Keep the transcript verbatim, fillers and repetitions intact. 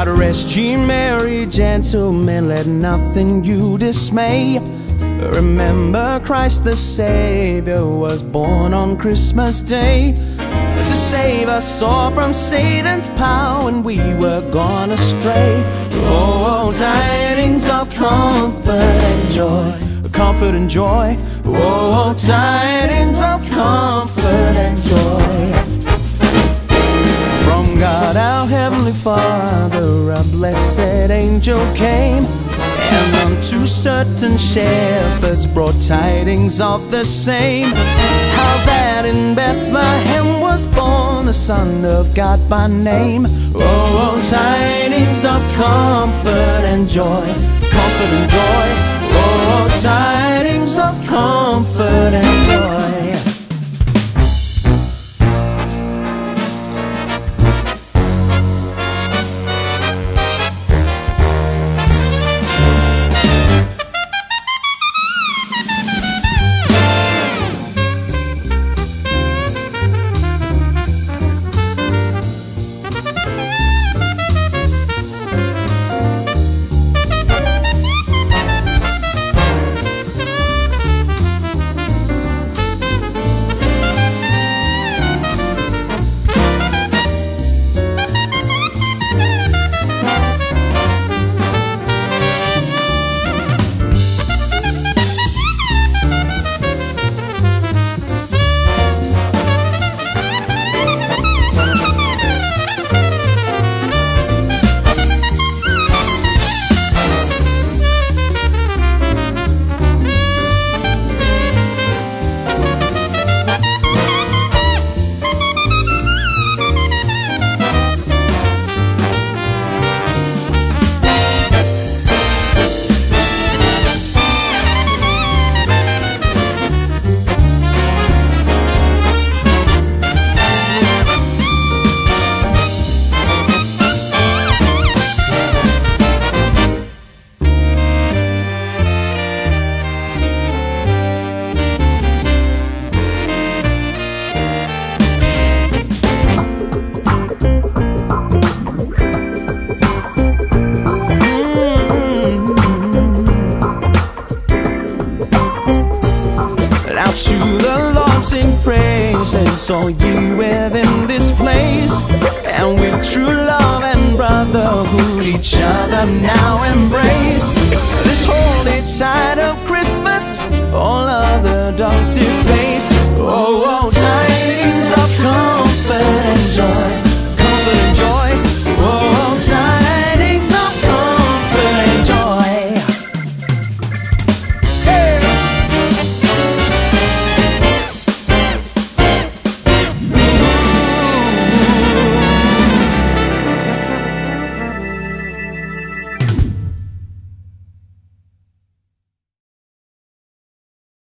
rest ye merry gentlemen, let nothing you dismay. Remember Christ the Savior was born on Christmas Day to save us all from Satan's power when we were gone astray. Oh, tidings of comfort and joy, comfort and joy. Oh, tidings of comfort and joy. From God our Heavenly Father a blessed angel came, and unto certain shepherds brought tidings of the same, how that in Bethlehem was born the Son of God by name. Oh, tidings of comfort and joy, comfort and joy. Oh, tidings of comfort and joy. All you within this place, and with true love and brotherhood each other now embrace. This holy tide of Christmas all other doth deface. Oh, oh, tidings of comfort